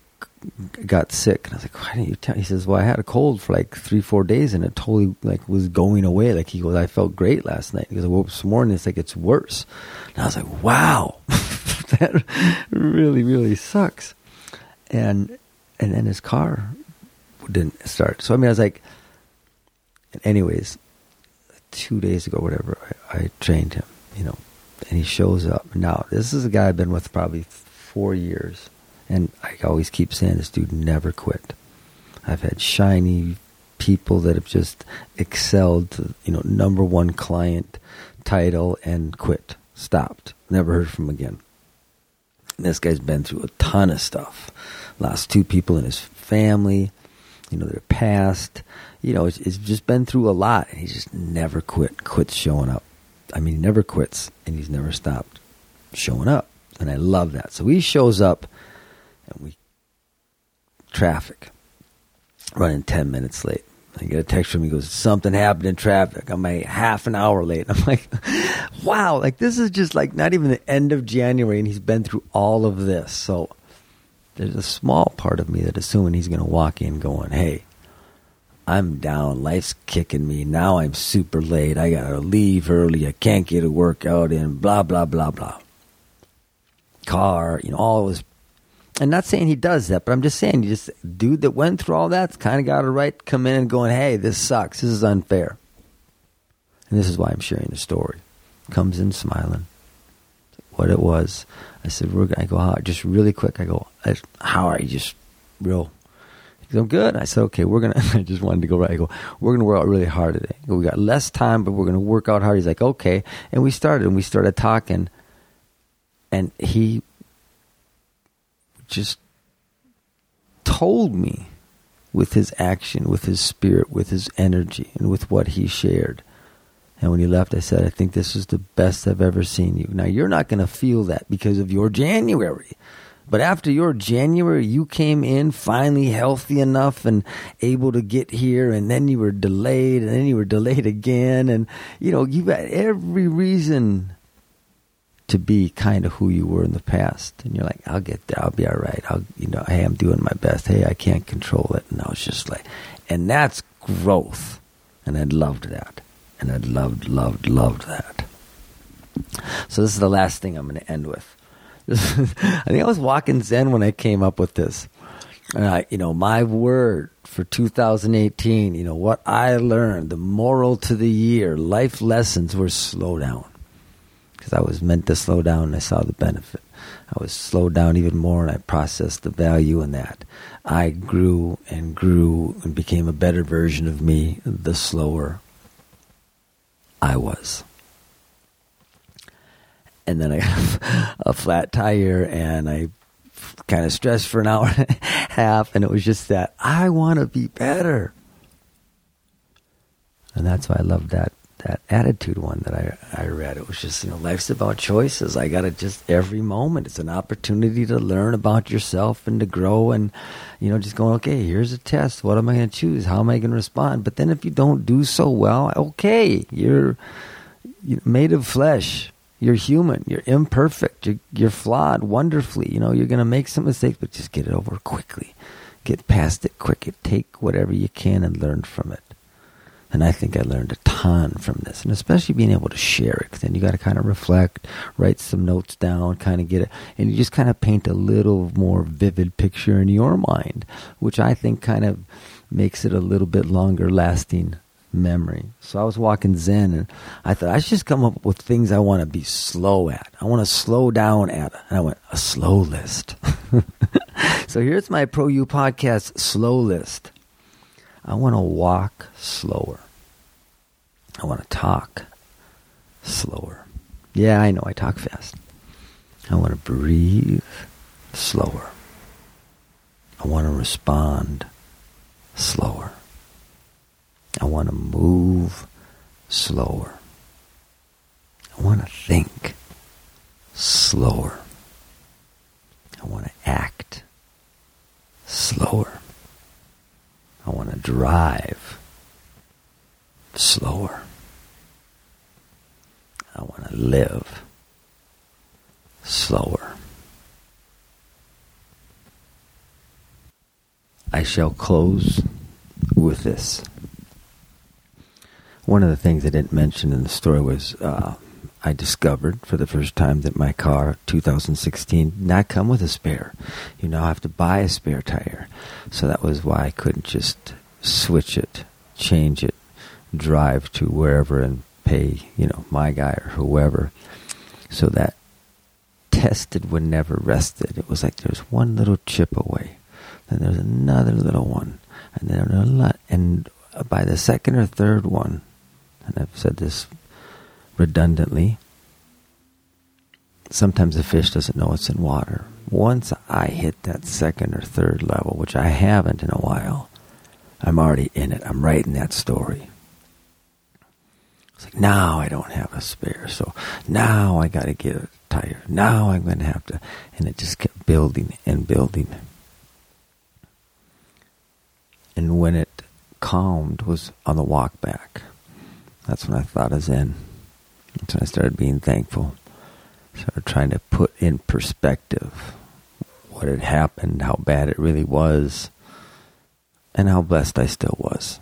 got sick. And I was like, why didn't you tell? He says, well, I had a cold for like 3-4 days and it totally was going away. Like he goes, I felt great last night. He goes, I woke up this morning, it's like it's worse. And I was like, wow, that really, really sucks. And then his car didn't start. So I was like, anyways, 2 days ago, whatever, I trained him, and he shows up. Now, this is a guy I've been with probably 4 years. And I always keep saying this dude never quit. I've had shiny people that have just excelled to, number 1 client title and quit, stopped, never heard from him again. And this guy's been through a ton of stuff. Lost 2 people in his family, their past. It's just been through a lot. And he's just never quits showing up. He never quits, and he's never stopped showing up. And I love that. So he shows up. And traffic, running 10 minutes late. I get a text from him. He goes, something happened in traffic. I'm like half an hour late. I'm like, wow, this is just not even the end of January, and he's been through all of this. So there's a small part of me that assuming he's going to walk in going, hey, I'm down. Life's kicking me. Now I'm super late. I got to leave early. I can't get a workout in. Blah, blah, blah, blah. Car, all of his. And not saying he does that, but I'm just saying, dude that went through all that's kind of got a right to come in and going, hey, this sucks. This is unfair. And this is why I'm sharing the story. Comes in smiling. What it was. I said, I go, how, just really quick. I go, how are you? Just real. He goes, I'm good. I said, okay, I just wanted to go right. I go, we're going to work out really hard today. I go, we got less time, but we're going to work out hard. He's like, okay. And we started talking. And he just told me with his action, with his spirit, with his energy, and with what he shared. And when he left, I said, I think this is the best I've ever seen you. Now, you're not going to feel that because of your January. But after your January, you came in finally healthy enough and able to get here. And then you were delayed, and then you were delayed again. And, you've got every reason to be kind of who you were in the past. And you're like, I'll get there. I'll be all right. Hey, I'm doing my best. Hey, I can't control it. And I was just like, and that's growth. And I loved that. And I loved that. So this is the last thing I'm going to end with. I think I was walking Zen when I came up with this. And my word for 2018, what I learned, the moral to the year, life lessons were slow down. Because I was meant to slow down and I saw the benefit. I was slowed down even more and I processed the value in that. I grew and became a better version of me the slower I was. And then I got a flat tire and I kind of stressed for an hour and a half, and it was just that I want to be better. And that's why I loved that attitude one that I read. It was just, life's about choices. I got to just every moment. It's an opportunity to learn about yourself and to grow and, just going, okay, here's a test. What am I going to choose? How am I going to respond? But then if you don't do so well, okay, you're made of flesh. You're human. You're imperfect. You're flawed wonderfully. You're going to make some mistakes, but just get it over quickly. Get past it quick. Take whatever you can and learn from it. And I think I learned a ton from this, and especially being able to share it. Then you got to kind of reflect, write some notes down, kind of get it, and you just kind of paint a little more vivid picture in your mind, which I think kind of makes it a little bit longer lasting memory. So I was walking Zen, and I thought I should just come up with things I want to be slow at. I want to slow down at. And I went, a slow list. So here's my Pro You Podcast slow list. I want to walk slower. I want to talk slower. Yeah, I know I talk fast. I want to breathe slower. I want to respond slower. I want to move slower. I want to think slower. I want to act slower. I want to drive slower. I want to live slower. I shall close with this. One of the things I didn't mention in the story was I discovered for the first time that my car, 2016, did not come with a spare. You now have to buy a spare tire. So that was why I couldn't just switch it, change it, drive to wherever and pay, my guy or whoever. So that tested when never rested. It was like there's one little chip away. Then there's another little one. And then another lot. And by the second or third one, and I've said this redundantly, sometimes a fish doesn't know it's in water. Once I hit that second or third level, which I haven't in a while, I'm already in it. I'm writing that story. It's like, now I don't have a spare, so now I got to get a tire. Now I'm going to have to, and it just kept building and building. And when it calmed was on the walk back. That's when I thought of Zen. That's when I started being thankful. Started trying to put in perspective what had happened, how bad it really was, and how blessed I still was.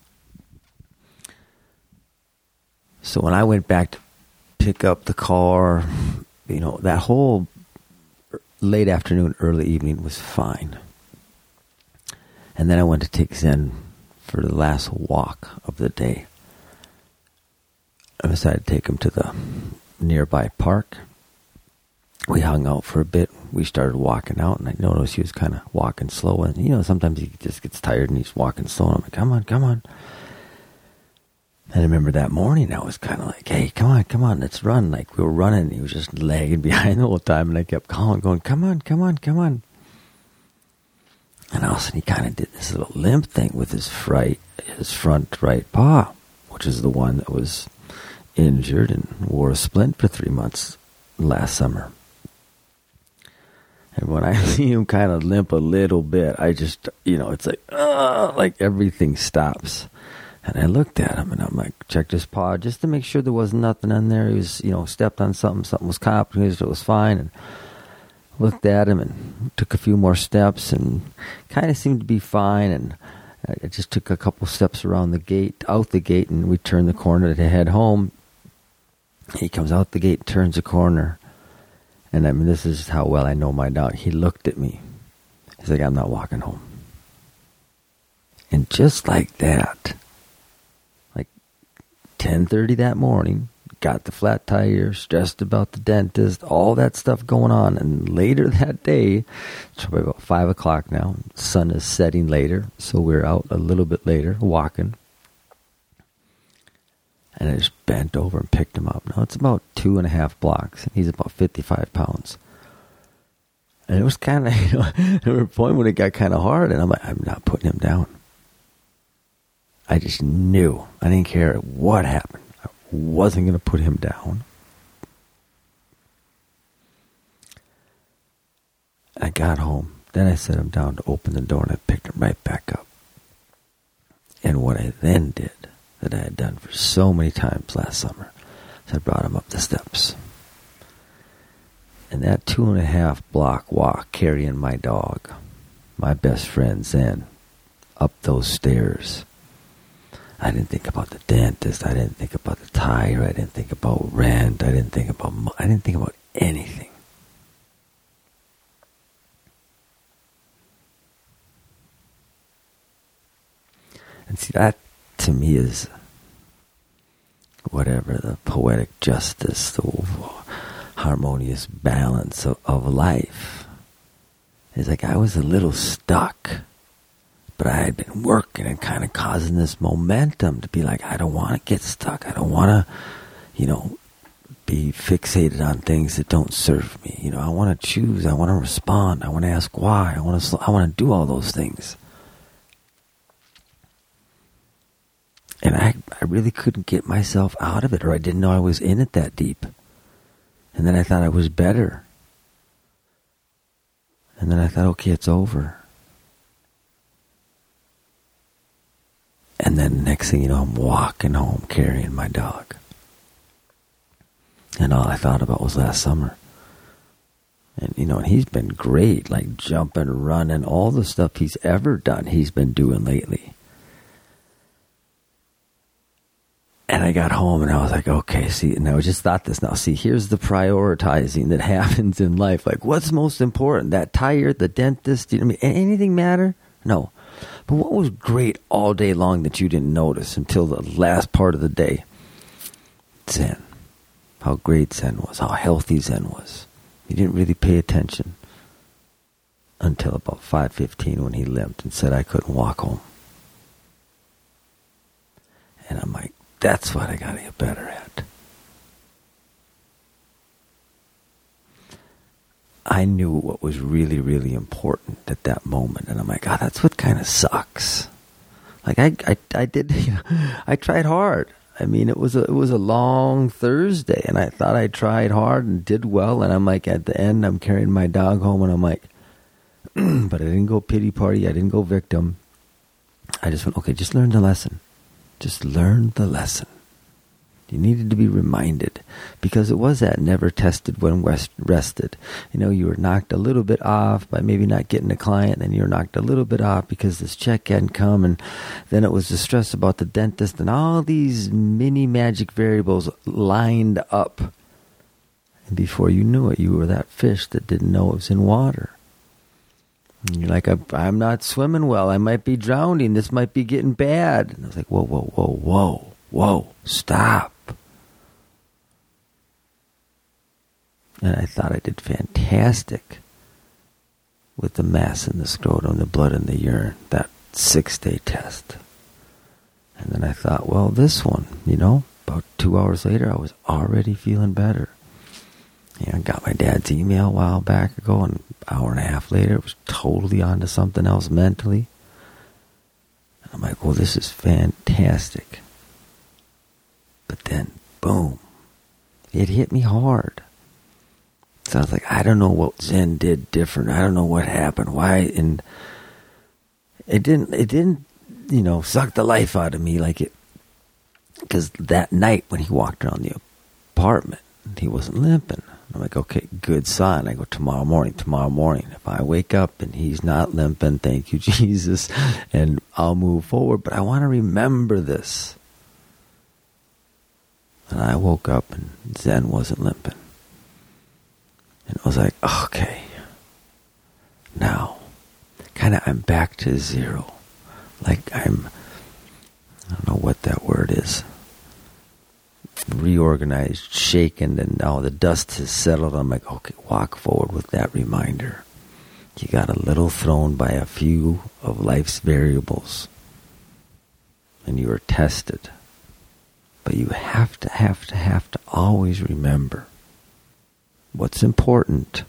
So when I went back to pick up the car, that whole late afternoon, early evening was fine. And then I went to take Zen for the last walk of the day. I decided to take him to the nearby park. We hung out for a bit. We started walking out, and I noticed he was kind of walking slow. And, sometimes he just gets tired and he's walking slow. And I'm like, come on, come on. And I remember that morning, I was kind of like, hey, come on, let's run. Like, we were running, and he was just lagging behind the whole time. And I kept calling, going, come on, come on, come on. And all of a sudden, he kind of did this little limp thing with his front right paw, which is the one that was injured and wore a splint for 3 months last summer. And when I see him kind of limp a little bit, I just, it's like everything stops. And I looked at him, and I'm like, checked his paw just to make sure there was nothing on there. He was, stepped on something was complicated, it was fine. And looked at him and took a few more steps and kind of seemed to be fine. And I just took a couple steps around the gate, out the gate, and we turned the corner to head home. He comes out the gate, turns the corner. And I mean, this is how well I know my dog. He looked at me. He's like, I'm not walking home. And just like that, like 10:30 that morning, got the flat tire, stressed about the dentist, all that stuff going on. And later that day, it's probably about 5 o'clock now, sun is setting later, so we're out a little bit later, walking. And I just bent over and picked him up. Now, it's about 2.5 blocks, and he's about 55 pounds. And it was kind of, there was a point when it got kind of hard, and I'm like, I'm not putting him down. I just knew. I didn't care what happened. I wasn't going to put him down. I got home. Then I set him down to open the door, and I picked him right back up. And what I then did, that I had done for so many times last summer, is I brought him up the steps. And that 2.5 block walk carrying my dog, my best friend Zen, up those stairs, I didn't think about the dentist, I didn't think about the tire, I didn't think about rent, I didn't think about anything. And see, that to me is whatever the poetic justice, the harmonious balance of life. It's like I was a little stuck, but I had been working and kind of causing this momentum to be like, I don't want to get stuck. I don't want to, be fixated on things that don't serve me. I want to choose. I want to respond. I want to ask why. I want to do all those things. And I really couldn't get myself out of it, or I didn't know I was in it that deep. And then I thought I was better. And then I thought, okay, it's over. And then the next thing you know, I'm walking home carrying my dog. And all I thought about was last summer. And, and he's been great, like jumping, running, all the stuff he's ever done, he's been doing lately. And I got home and I was like, okay, see, and I just thought this now. See, here's the prioritizing that happens in life. Like, what's most important? That tire, the dentist, anything matter? No. But what was great all day long that you didn't notice until the last part of the day? Zen. How great Zen was. How healthy Zen was. You didn't really pay attention until about 5:15 when he limped and said I couldn't walk home. And I'm like, that's what I got to get better at. I knew what was really, really important at that moment. And I'm like, God, that's what kind of sucks. Like I did, I tried hard. I mean, it was a long Thursday, and I thought I tried hard and did well. And I'm like, at the end, I'm carrying my dog home, and I'm like, but I didn't go pity party. I didn't go victim. I just went, okay, just learn the lesson. Just learn the lesson. You needed to be reminded, because it was that never tested when rested. You were knocked a little bit off by maybe not getting a client, and you were knocked a little bit off because this check hadn't come, and then it was the stress about the dentist, and all these mini magic variables lined up. And before you knew it, you were that fish that didn't know it was in water. And you're like, I'm not swimming well. I might be drowning. This might be getting bad. And I was like, whoa, stop. And I thought I did fantastic with the mass in the scrotum, the blood in the urine, that 6-day test. And then I thought, well, this one, about 2 hours later, I was already feeling better. I got my dad's email a while back ago, and an hour and a half later, it was totally onto something else mentally. And I'm like, well, this is fantastic. But then, boom, it hit me hard. So I was like, I don't know what Zen did different. I don't know what happened. Why? And it didn't, suck the life out of me like it. Because that night when he walked around the apartment, he wasn't limping. I'm like, okay, good sign. I go, tomorrow morning. If I wake up and he's not limping, thank you, Jesus, and I'll move forward. But I want to remember this. And I woke up and Zen wasn't limping. And I was like, okay, now, I'm back to zero. Like I don't know what that word is. Reorganized, shaken, and now the dust has settled. I'm like, okay, walk forward with that reminder. You got a little thrown by a few of life's variables, and you are tested. But you have to always remember what's important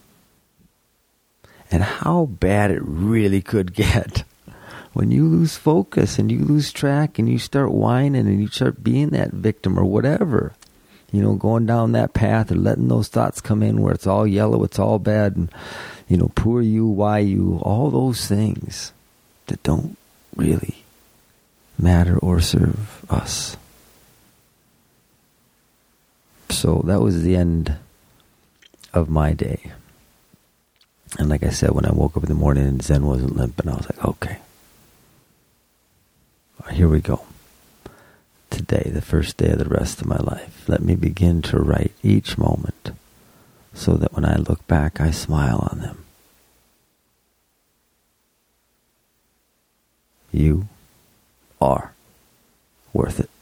and how bad it really could get. When you lose focus and you lose track and you start whining and you start being that victim or whatever, going down that path or letting those thoughts come in where it's all yellow, it's all bad, and, poor you, why you, all those things that don't really matter or serve us. So that was the end of my day. And like I said, when I woke up in the morning and Zen wasn't limping, I was like, okay. Here we go. Today, the first day of the rest of my life, let me begin to write each moment so that when I look back, I smile on them. You are worth it.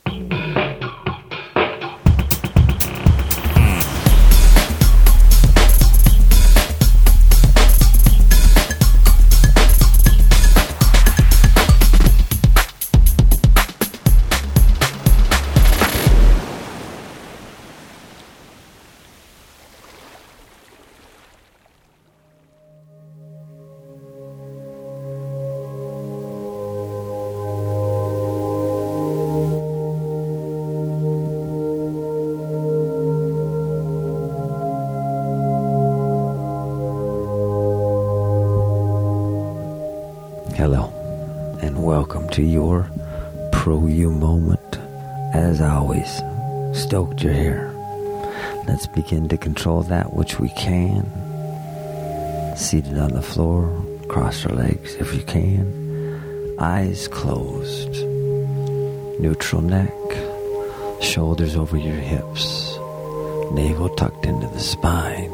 Hello, and welcome to your Pro-You moment. As always, stoked you're here. Let's begin to control that which we can. Seated on the floor, cross your legs if you can. Eyes closed. Neutral neck. Shoulders over your hips. Navel tucked into the spine.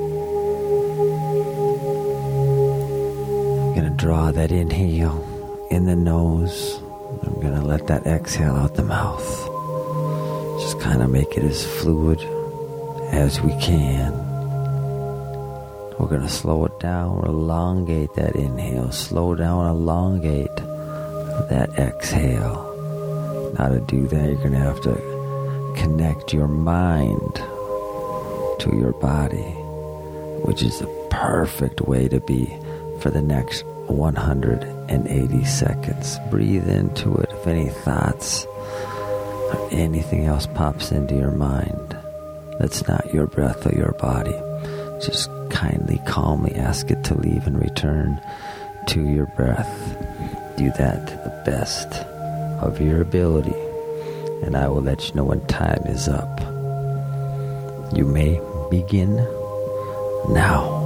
I'm going to draw that inhale in the nose. I'm going to let that exhale out the mouth. Just kind of make it as fluid as we can. We're going to slow it down or elongate that inhale. Slow down, elongate that exhale. Now to do that, you're going to have to connect your mind to your body, which is the perfect way to be for the next 180 seconds. Breathe into it. If any thoughts or anything else pops into your mind that's not your breath or your body, just kindly, calmly ask it to leave and return to your breath. Do that to the best of your ability, and I will let you know when time is up. You may begin now.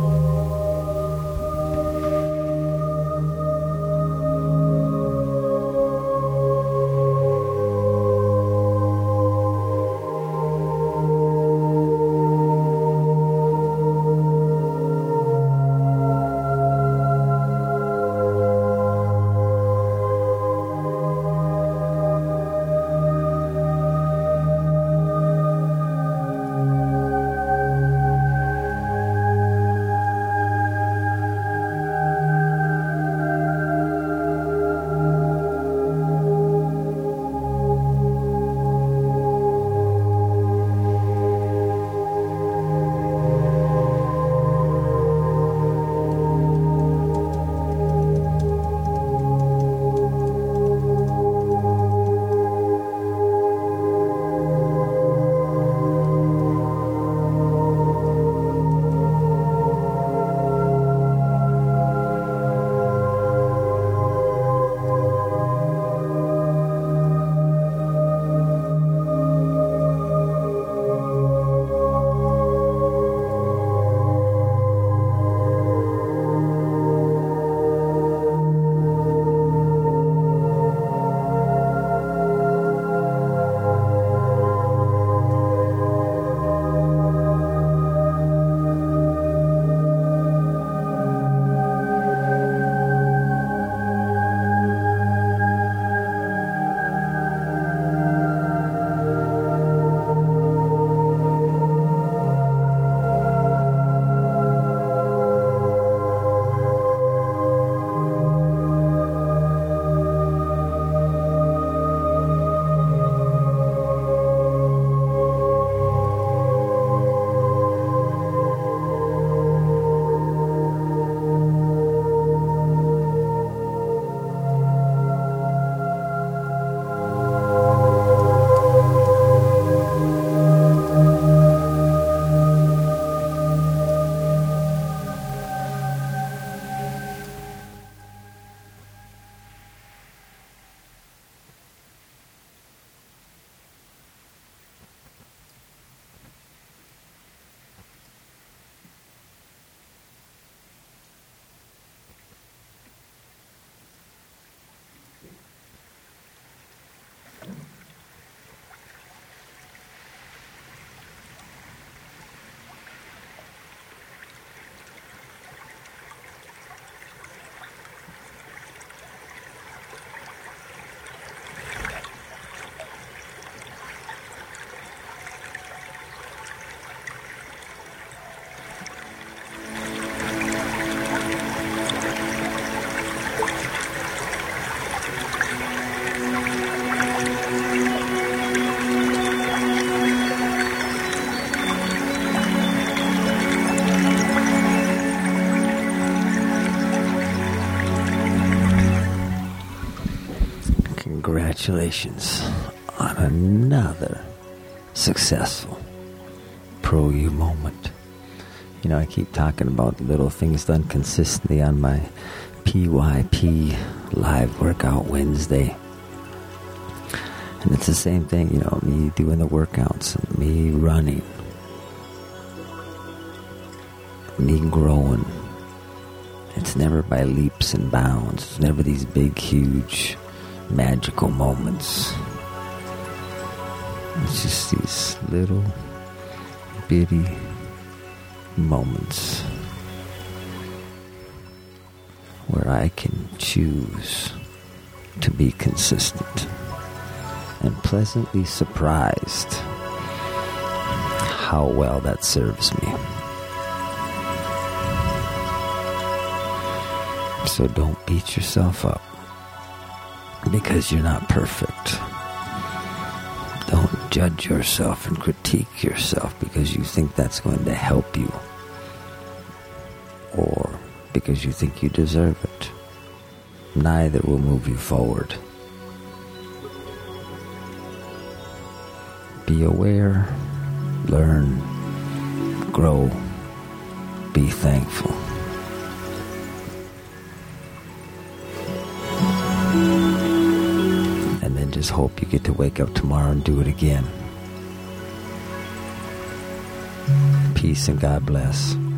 congratulations on another successful Pro You moment. You know, I keep talking about little things done consistently on my PYP Live Workout Wednesday. And it's the same thing, you know, me doing the workouts, me running, me growing. It's never by leaps and bounds. It's never these big, huge, magical moments. It's just these little, bitty moments where I can choose to be consistent and pleasantly surprised how well that serves me. So don't beat yourself up because you're not perfect. Don't judge yourself and critique yourself because you think that's going to help you or because you think you deserve it. Neither will move you forward. Be aware, learn, grow, be thankful. And then just hope you get to wake up tomorrow and do it again. Peace and God bless.